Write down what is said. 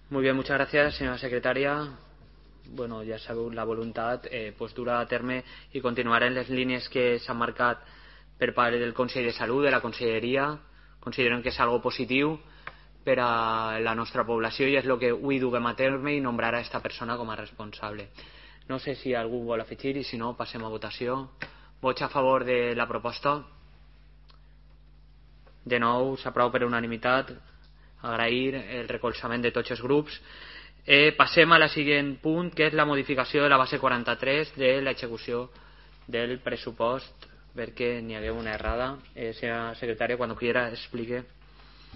Muy bien, muchas gracias, senyora secretària. Bueno, ja sabeu, la voluntat pues durà a terme i continuarà en les línies que s'han marcat per part del Consell de Salut, de la Conselleria. Considerem que és algo positiu per a la nostra població i és el que avui duguem a terme i nombrar a esta persona com a responsable. No sé si algú vol afegir i si no passem a votació. Vots a favor de la proposta. De nou s'aprova per unanimitat. Agrair el recolzament de tots els grups. Passem a la següent punt, que és la modificació de la base 43 de l'execució del pressupost, perquè n'hi hagué una errada. Senyora secretària, quan quiera explique.